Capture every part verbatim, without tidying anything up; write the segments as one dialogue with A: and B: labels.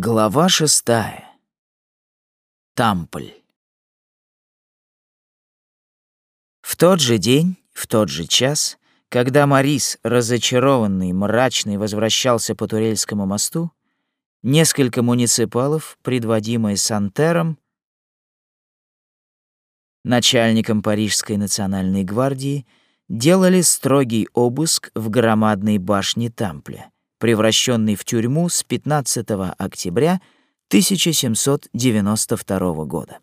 A: Глава шестая. Тампль. В тот же день, в тот же час, когда Морис, разочарованный, мрачный, возвращался по Турельскому мосту, несколько муниципалов, предводимые Сантером, начальником Парижской национальной гвардии, делали строгий обыск в громадной башне Тампля, превращенный в тюрьму с пятнадцатого октября тысяча семьсот девяносто второго года.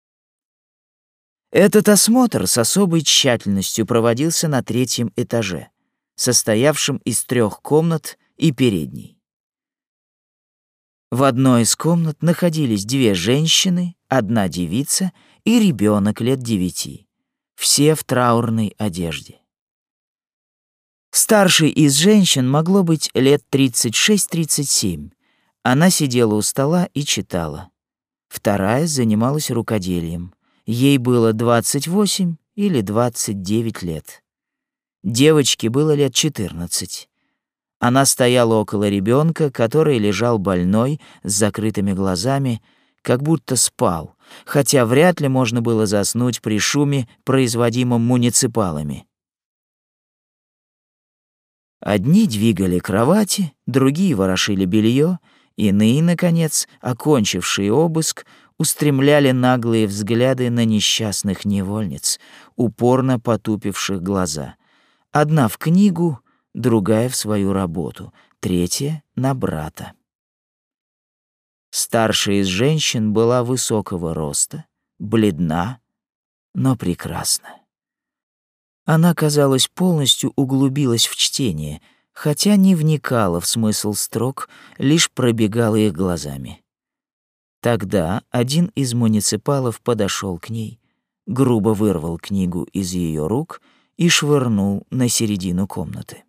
A: Этот осмотр с особой тщательностью проводился на третьем этаже, состоявшем из трех комнат и передней. В одной из комнат находились две женщины, одна девица и ребенок лет девяти, все в траурной одежде. Старшей из женщин могло быть лет тридцать шесть тридцать семь. Она сидела у стола и читала. Вторая занималась рукоделием. Ей было двадцать восемь или двадцать девять лет. Девочке было лет четырнадцать. Она стояла около ребенка, который лежал больной, с закрытыми глазами, как будто спал, хотя вряд ли можно было заснуть при шуме, производимом муниципалами. Одни двигали кровати, другие ворошили белье, иные, наконец, окончившие обыск, устремляли наглые взгляды на несчастных невольниц, упорно потупивших глаза. Одна в книгу, другая в свою работу, третья — на брата. Старшая из женщин была высокого роста, бледна, но прекрасна. Она, казалось, полностью углубилась в чтение, хотя не вникала в смысл строк, лишь пробегала их глазами. Тогда один из муниципалов подошел к ней, грубо вырвал книгу из ее рук и швырнул на середину комнаты.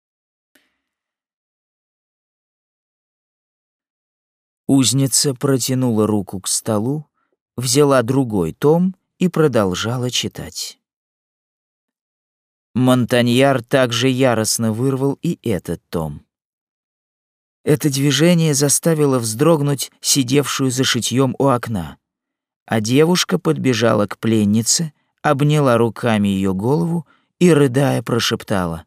A: Узница протянула руку к столу, взяла другой том и продолжала читать. Монтаньяр также яростно вырвал и этот том. Это движение заставило вздрогнуть сидевшую за шитьем у окна, а девушка подбежала к пленнице, обняла руками ее голову и, рыдая, прошептала: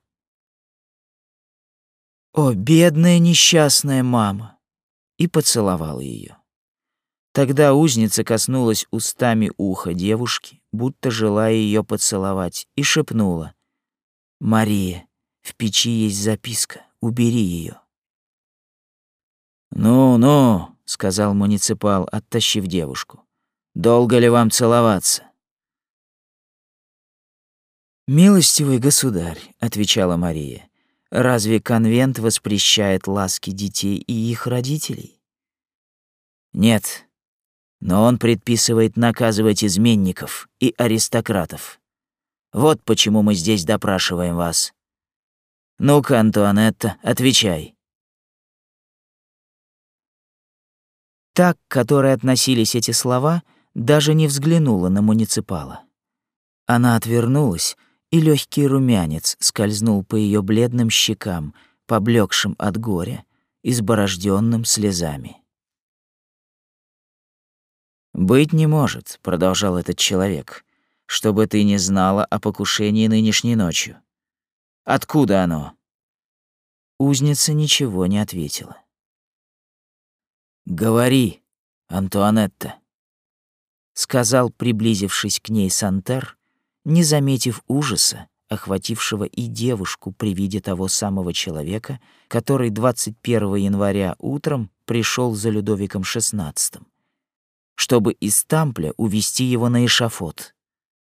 A: «О, бедная несчастная мама!» и поцеловала ее. Тогда узница коснулась устами уха девушки, будто желая ее поцеловать, и шепнула: «Мария, в печи есть записка, убери ее». «Ну, ну», — сказал муниципал, оттащив девушку, — «долго ли вам целоваться?» «Милостивый государь», — отвечала Мария, — «разве конвент воспрещает ласки детей и их родителей?» «Нет, но он предписывает наказывать изменников и аристократов. Вот почему мы здесь допрашиваем вас. Ну-ка, Антуанетта, отвечай». Та, к которой относились эти слова, даже не взглянула на муниципала. Она отвернулась, и легкий румянец скользнул по ее бледным щекам, поблекшим от горя, изборожденным слезами. «Быть не может», — продолжал этот человек, — «чтобы ты не знала о покушении нынешней ночью. Откуда оно?» Узница ничего не ответила. «Говори, Антуанетта», — сказал, приблизившись к ней Сантер, не заметив ужаса, охватившего и девушку при виде того самого человека, который двадцать первого января утром пришел за Людовиком шестнадцатым, чтобы из Тампля увести его на эшафот.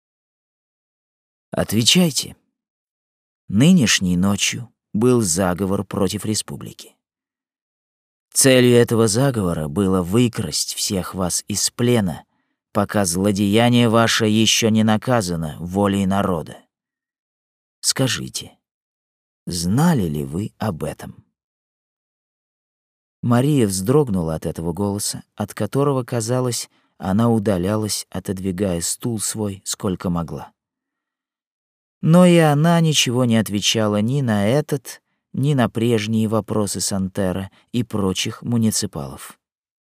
A: «Отвечайте. Нынешней ночью был заговор против республики. Целью этого заговора было выкрасть всех вас из плена, пока злодеяние ваше еще не наказано волей народа. Скажите, знали ли вы об этом?» Мария вздрогнула от этого голоса, от которого, казалось, она удалялась, отодвигая стул свой сколько могла. Но и она ничего не отвечала ни на этот, ни на прежние вопросы Сантера и прочих муниципалов.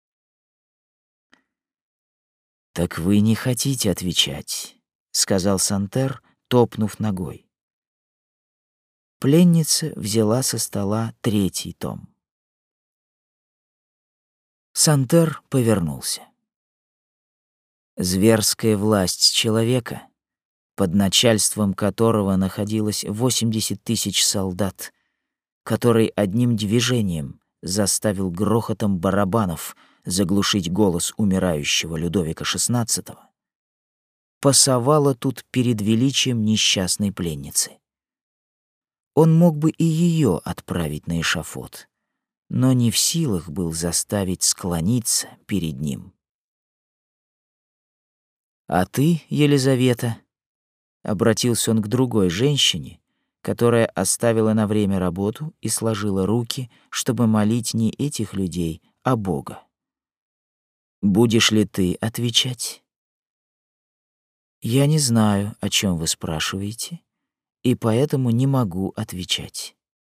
A: «Так вы не хотите отвечать», — сказал Сантер, топнув ногой. Пленница взяла со стола третий том. Сантер повернулся. Зверская власть человека, под начальством которого находилось восемьдесят тысяч солдат, который одним движением заставил грохотом барабанов заглушить голос умирающего Людовика шестнадцатого, пасовала тут перед величием несчастной пленницы. Он мог бы и ее отправить на эшафот, но не в силах был заставить склониться перед ним. «А ты, Елизавета», — обратился он к другой женщине, которая оставила на время работу и сложила руки, чтобы молить не этих людей, а Бога. «Будешь ли ты отвечать?» «Я не знаю, о чем вы спрашиваете, и поэтому не могу отвечать».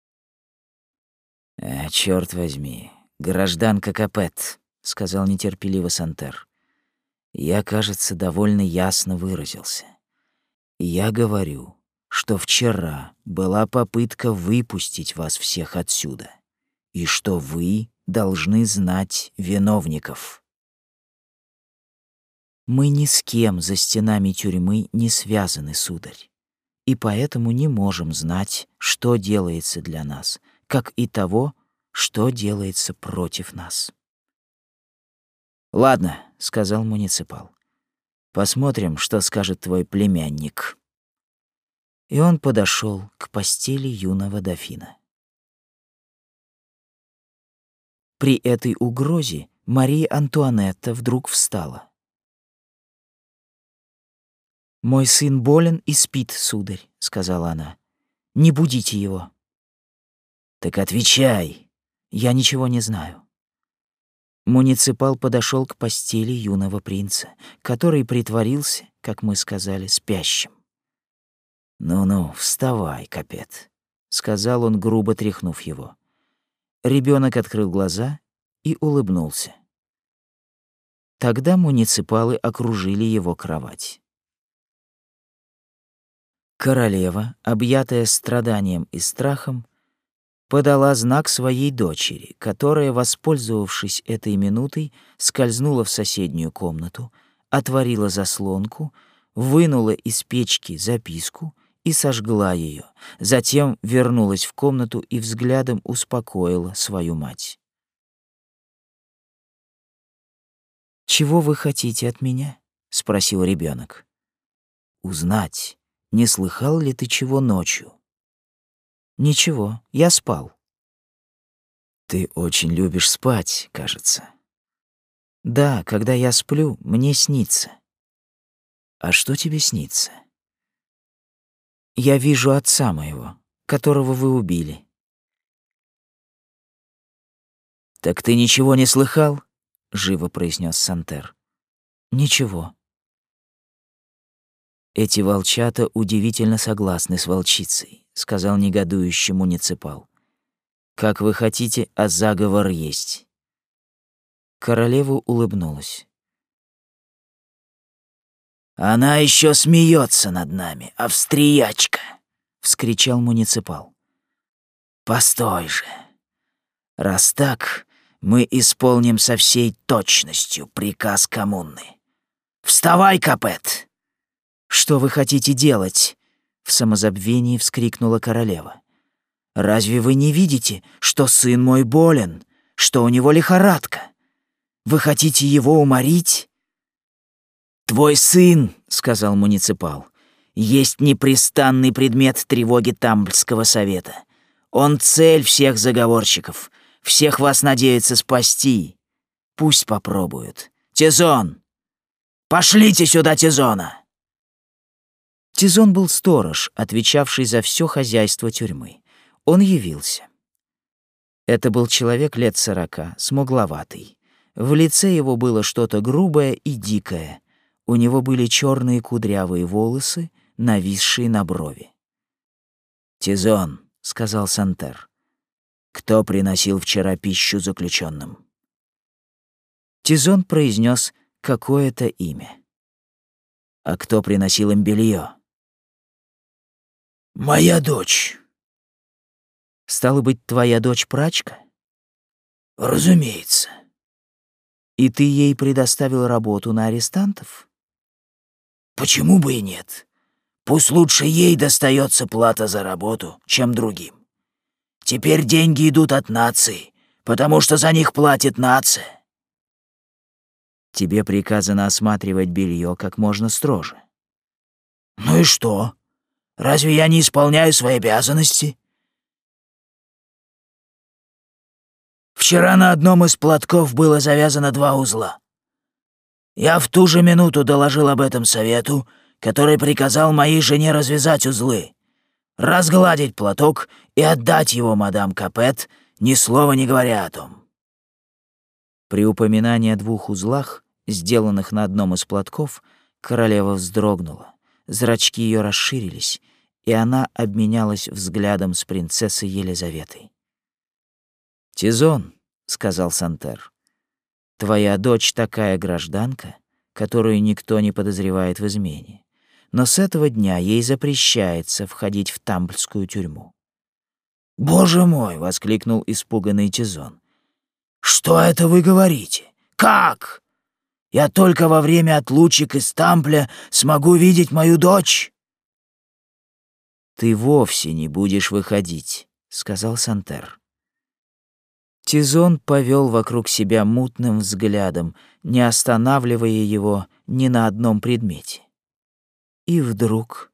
A: «А, чёрт возьми, гражданка Капет», — сказал нетерпеливо Сантер. «Я, кажется, довольно ясно выразился. Я говорю, что вчера была попытка выпустить вас всех отсюда, и что вы должны знать виновников». «Мы ни с кем за стенами тюрьмы не связаны, сударь, и поэтому не можем знать, что делается для нас, как и того, что делается против нас». «Ладно», — сказал муниципал. «Посмотрим, что скажет твой племянник». И он подошел к постели юного дофина. При этой угрозе Мария Антуанетта вдруг встала. «Мой сын болен и спит, сударь», — сказала она. «Не будите его». «Так отвечай». «Я ничего не знаю». Муниципал подошел к постели юного принца, который притворился, как мы сказали, спящим. «Ну-ну, вставай, Капет», — сказал он, грубо тряхнув его. Ребенок открыл глаза и улыбнулся. Тогда муниципалы окружили его кровать. Королева, объятая страданием и страхом, подала знак своей дочери, которая, воспользовавшись этой минутой, скользнула в соседнюю комнату, отворила заслонку, вынула из печки записку и сожгла ее, затем вернулась в комнату и взглядом успокоила свою мать. «Чего вы хотите от меня?» — спросил ребенок. «Узнать, не слыхал ли ты чего ночью?» «Ничего, я спал». «Ты очень любишь спать, кажется». «Да, когда я сплю, мне снится». «А что тебе снится?» «Я вижу отца моего, которого вы убили». «Так ты ничего не слыхал?» — живо произнес Сантер. «Ничего». «Эти волчата удивительно согласны с волчицей», — сказал негодующий муниципал. «Как вы хотите, а заговор есть». Королева улыбнулась. «Она еще смеется над нами, австриячка!» — вскричал муниципал. «Постой же! Раз так, мы исполним со всей точностью приказ коммуны. Вставай, Капет!» «Что вы хотите делать?» — в самозабвении вскрикнула королева. «Разве вы не видите, что сын мой болен, что у него лихорадка? Вы хотите его уморить?» «Твой сын, — сказал муниципал, — есть непрестанный предмет тревоги Тамбльского совета. Он цель всех заговорщиков, всех вас надеется спасти. Пусть попробуют. Тизон! Пошлите сюда Тизона!» Тизон был сторож, отвечавший за все хозяйство тюрьмы. Он явился. Это был человек лет сорока, смугловатый. В лице его было что-то грубое и дикое. У него были черные кудрявые волосы, нависшие на брови. «Тизон», — сказал Сантер, — «кто приносил вчера пищу заключенным?» Тизон произнес какое-то имя. А кто приносил им белье? Моя дочь. Стало быть, твоя дочь прачка? Разумеется. И ты ей предоставил работу на арестантов? Почему бы и нет? Пусть лучше ей достается плата за работу, чем другим. Теперь деньги идут от нации, потому что за них платит нация. Тебе приказано осматривать белье как можно строже. Ну и что? Разве я не исполняю свои обязанности? Вчера на одном из платков было завязано два узла. Я в ту же минуту доложил об этом совету, который приказал моей жене развязать узлы, разгладить платок и отдать его мадам Капет, ни слова не говоря о том. При упоминании о двух узлах, сделанных на одном из платков, королева вздрогнула, зрачки ее расширились, и она обменялась взглядом с принцессой Елизаветой. «Тизон», — сказал Сантер, — «твоя дочь такая гражданка, которую никто не подозревает в измене, но с этого дня ей запрещается входить в Тампльскую тюрьму». «Боже мой!» — воскликнул испуганный Тизон. «Что это вы говорите? Как? Я только во время отлучек из Тампля смогу видеть мою дочь?» «Ты вовсе не будешь выходить», — сказал Сантер. Тизон повел вокруг себя мутным взглядом, не останавливая его ни на одном предмете. И вдруг...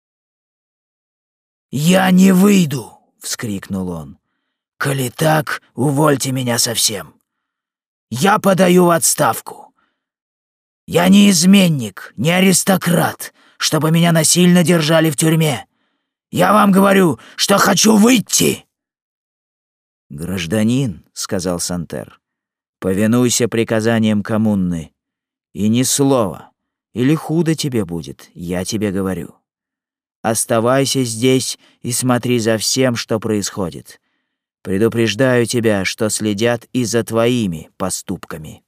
A: «Я не выйду!» — вскрикнул он. «Коли так, увольте меня совсем. Я подаю в отставку. Я не изменник, не аристократ, чтобы меня насильно держали в тюрьме. Я вам говорю, что хочу выйти!» «Гражданин», — сказал Сантер, — «повинуйся приказаниям коммуны. И ни слова, или худо тебе будет, я тебе говорю. Оставайся здесь и смотри за всем, что происходит. Предупреждаю тебя, что следят и за твоими поступками».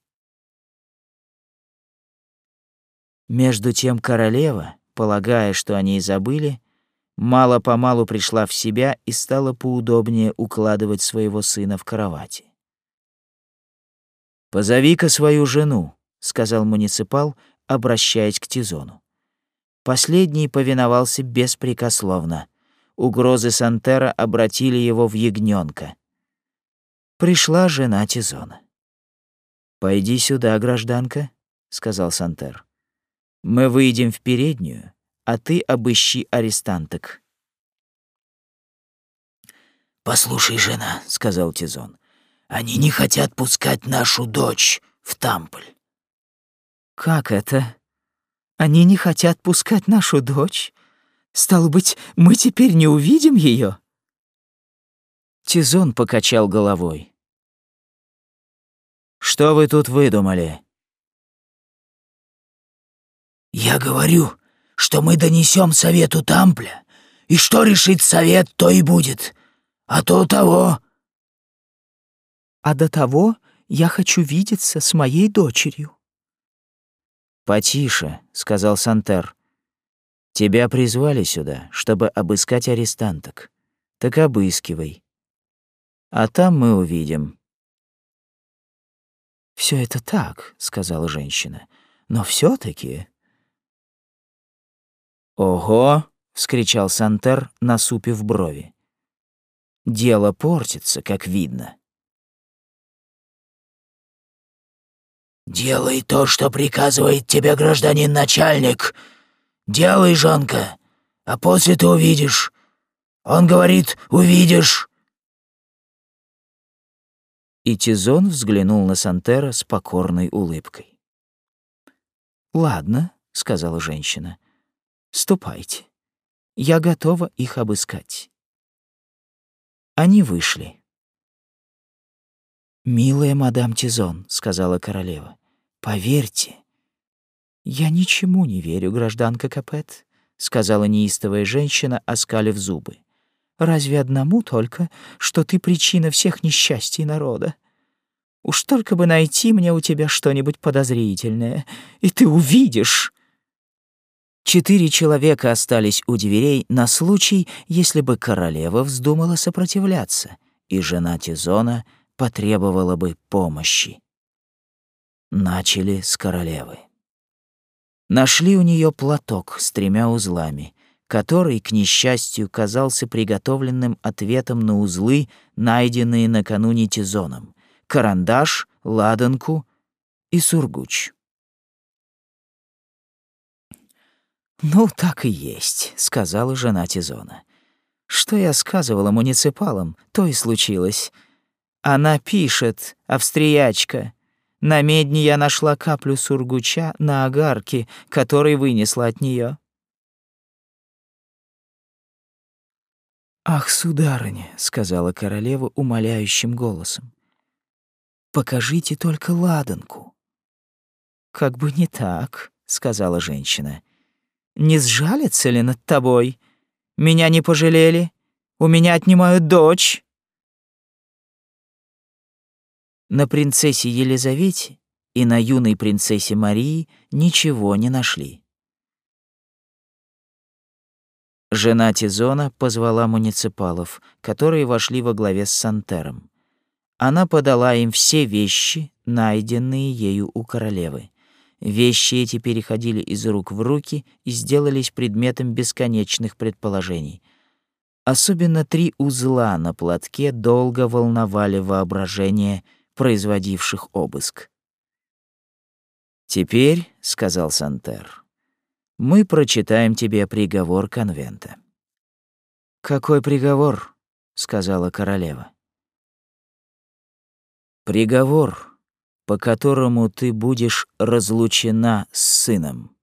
A: Между тем королева, полагая, что они и забыли, мало-помалу пришла в себя и стала поудобнее укладывать своего сына в кровати. «Позови-ка свою жену», — сказал муниципал, обращаясь к Тизону. Последний повиновался беспрекословно. Угрозы Сантера обратили его в ягнёнка. Пришла жена Тизона. «Пойди сюда, гражданка», — сказал Сантер. «Мы выйдем в переднюю, а ты обыщи арестанток». «Послушай, жена», — сказал Тизон, — «они не хотят пускать нашу дочь в Тампль». «Как это? Они не хотят пускать нашу дочь? Стало быть, мы теперь не увидим ее?» Тизон покачал головой. «Что вы тут выдумали?» «Я говорю, что мы донесем совету Тампля, и что решит совет, то и будет. А то того...» «А до того я хочу видеться с моей дочерью». «Потише», — сказал Сантер. «Тебя призвали сюда, чтобы обыскать арестанток. Так обыскивай. А там мы увидим». «Все это так», — сказала женщина, — «но все таки «Ого!» — вскричал Сантер, насупив брови. «Дело портится, как видно». «Делай то, что приказывает тебе гражданин начальник. Делай, жонка, а после ты увидишь. Он говорит, увидишь». И Тизон взглянул на Сантера с покорной улыбкой. «Ладно», — сказала женщина, — «ступайте. Я готова их обыскать». Они вышли. «Милая мадам Тизон», — сказала королева, — «поверьте». «Я ничему не верю, гражданка Капет», — сказала неистовая женщина, оскалив зубы. «Разве одному только, что ты причина всех несчастий народа? Уж только бы найти мне у тебя что-нибудь подозрительное, и ты увидишь». Четыре человека остались у дверей на случай, если бы королева вздумала сопротивляться, и жена Тизона потребовала бы помощи. Начали с королевы. Нашли у нее платок с тремя узлами, который, к несчастью, казался приготовленным ответом на узлы, найденные накануне Тизоном, карандаш, ладанку и сургуч. «Ну, так и есть», — сказала жена Тизона. «Что я сказывала муниципалам, то и случилось. Она пишет, австриячка. На медне я нашла каплю сургуча на огарке, который вынесла от нее. «Ах, сударыня», — сказала королева умоляющим голосом, — «покажите только ладанку». «Как бы не так», — сказала женщина. «Не сжалятся ли над тобой? Меня не пожалели? У меня отнимают дочь». На принцессе Елизавете и на юной принцессе Марии ничего не нашли. Жена Тизона позвала муниципалов, которые вошли во главе с Сантером. Она подала им все вещи, найденные ею у королевы. Вещи эти переходили из рук в руки и сделались предметом бесконечных предположений. Особенно три узла на платке долго волновали воображение производивших обыск. «Теперь, — сказал Сантер, — мы прочитаем тебе приговор конвента». «Какой приговор?» — сказала королева. «Приговор, по которому ты будешь разлучена с сыном».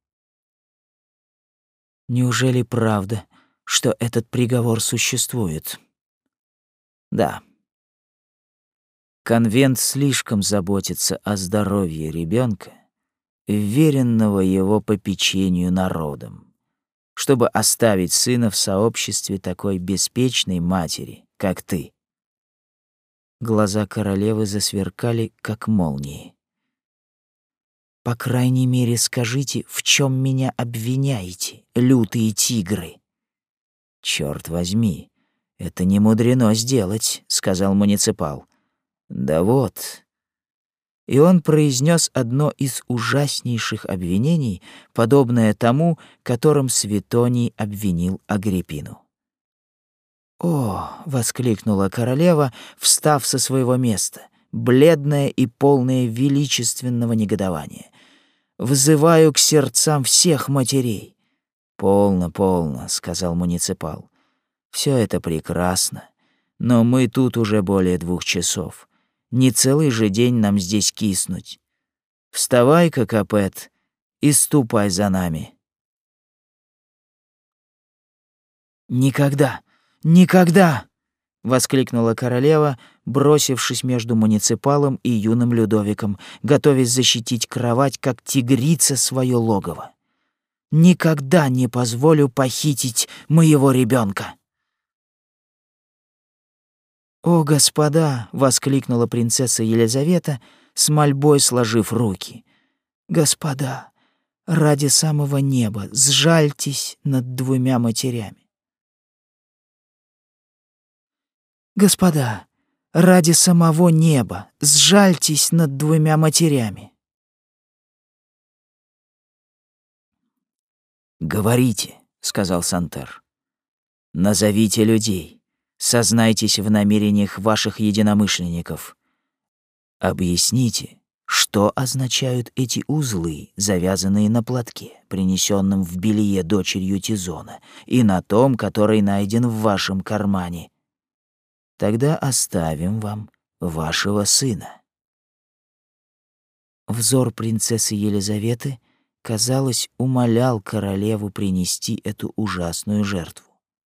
A: «Неужели правда, что этот приговор существует?» «Да». Конвент слишком заботится о здоровье ребенка, вверенного его попечению народом, чтобы оставить сына в сообществе такой беспечной матери, как ты. Глаза королевы засверкали, как молнии. «По крайней мере, скажите, в чем меня обвиняете, лютые тигры?» «Черт возьми, это не мудрено сделать», — сказал муниципал. «Да вот». И он произнес одно из ужаснейших обвинений, подобное тому, которым Светоний обвинил Агриппину. «О!» — воскликнула королева, встав со своего места, бледная и полная величественного негодования. «Взываю к сердцам всех матерей». «Полно, полно», — сказал муниципал. «Все это прекрасно, но мы тут уже более двух часов. Не целый же день нам здесь киснуть. Вставай-ка, Капет, и ступай за нами». «Никогда, никогда!» — воскликнула королева, бросившись между муниципалом и юным Людовиком, готовясь защитить кровать, как тигрица свое логово. «Никогда не позволю похитить моего ребенка!» «О, господа!» — воскликнула принцесса Елизавета, с мольбой сложив руки. «Господа, ради самого неба сжальтесь над двумя матерями. Господа, ради самого неба сжальтесь над двумя матерями». «Говорите», — сказал Сантер. «Назовите людей. Сознайтесь в намерениях ваших единомышленников. Объясните, что означают эти узлы, завязанные на платке, принесенном в белье дочерью Тизона, и на том, который найден в вашем кармане. Тогда оставим вам вашего сына». Взор принцессы Елизаветы, казалось, умолял королеву принести эту ужасную жертву.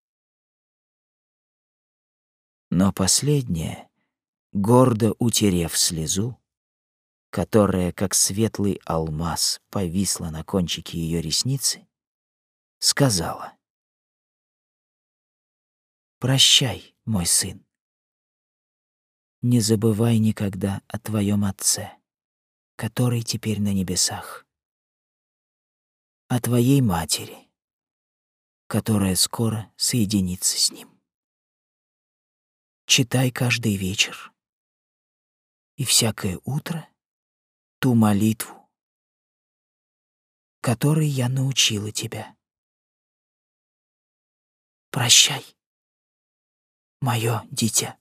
A: Но последняя, гордо утерев слезу, которая, как светлый алмаз, повисла на кончике ее ресницы, сказала: «Прощай, мой сын. не забывай никогда о твоем отце, который теперь на небесах, о твоей матери, которая скоро соединится с ним. Читай каждый вечер и всякое утро ту молитву, которой я научила тебя. Прощай, мое дитя.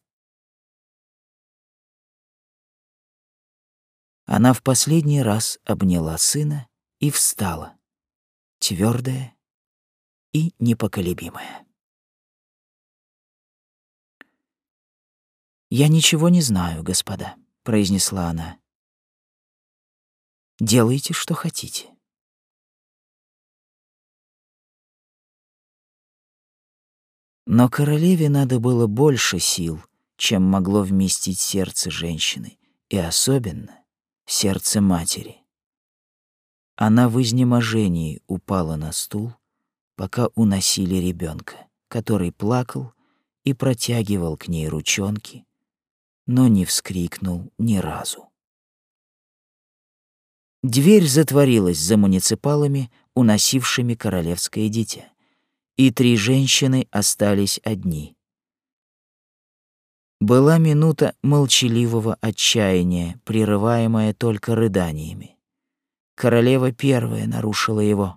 A: Она в последний раз обняла сына и встала, твердая и непоколебимая. «Я ничего не знаю, господа», — произнесла она. «Делайте, что хотите». Но королеве надо было больше сил, чем могло вместить сердце женщины, и особенно сердце матери. Она в изнеможении упала на стул, пока уносили ребенка, который плакал и протягивал к ней ручонки, но не вскрикнул ни разу. Дверь затворилась за муниципалами, уносившими королевское дитя, и три женщины остались одни. Была минута молчаливого отчаяния, прерываемая только рыданиями. Королева первая нарушила его.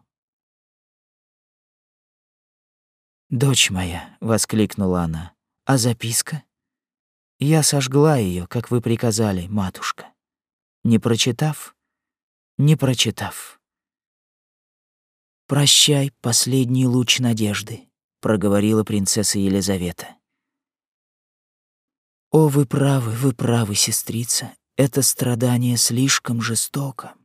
A: «Дочь моя», — воскликнула она, — «а записка? Я сожгла ее, как вы приказали, матушка, не прочитав, не прочитав». «Прощай, последний луч надежды», — проговорила принцесса Елизавета. «О, вы правы, вы правы, сестрица, это страдание слишком жестоко».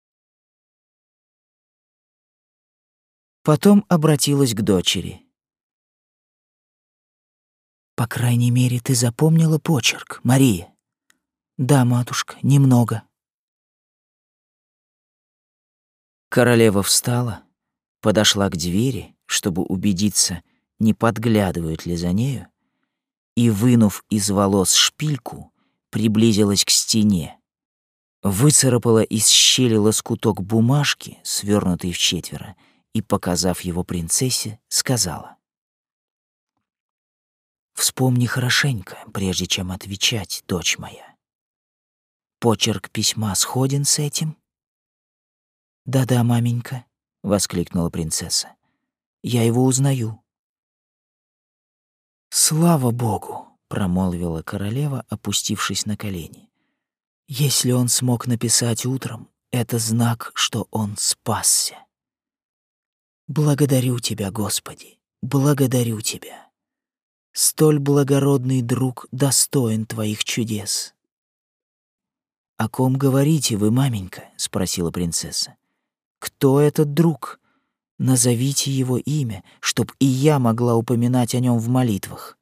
A: Потом обратилась к дочери. «По крайней мере, ты запомнила почерк, Мария?» «Да, матушка, немного». Королева встала, подошла к двери, чтобы убедиться, не подглядывают ли за нею, и, вынув из волос шпильку, приблизилась к стене, выцарапала из щели лоскуток бумажки, свернутый вчетверо, и, показав его принцессе, сказала: «Вспомни хорошенько, прежде чем отвечать, дочь моя. Почерк письма сходен с этим?» «Да-да, маменька», — воскликнула принцесса. «Я его узнаю». «Слава Богу», — промолвила королева, опустившись на колени. «Если он смог написать утром, это знак, что он спасся. Благодарю тебя, Господи, благодарю тебя. Столь благородный друг достоин твоих чудес». «О ком говорите вы, маменька?» — спросила принцесса. «Кто этот друг? Назовите его имя, чтоб и я могла упоминать о нем в молитвах».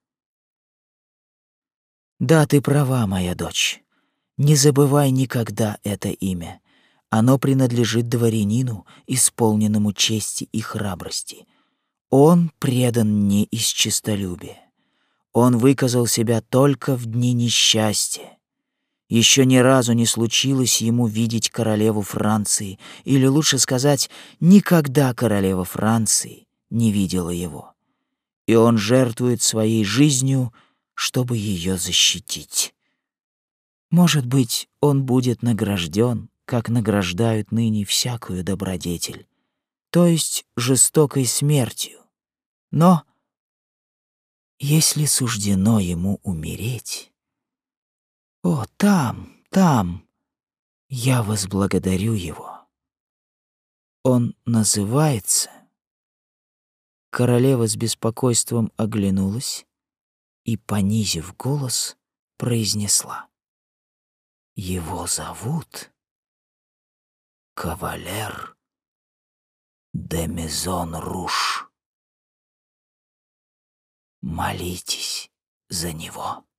A: «Да, ты права, моя дочь. Не забывай никогда это имя. Оно принадлежит дворянину, исполненному чести и храбрости. Он предан не из честолюбия. Он выказал себя только в дни несчастья. Еще ни разу не случилось ему видеть королеву Франции, или лучше сказать, никогда королева Франции не видела его. И он жертвует своей жизнью, чтобы ее защитить. Может быть, он будет награжден, как награждают ныне всякую добродетель, то есть жестокой смертью. Но если суждено ему умереть, о, там, там, я возблагодарю его. Он называется...» Королева с беспокойством оглянулась и, понизив голос, произнесла: «Его зовут Кавалер де Мезон Руж. Молитесь за него».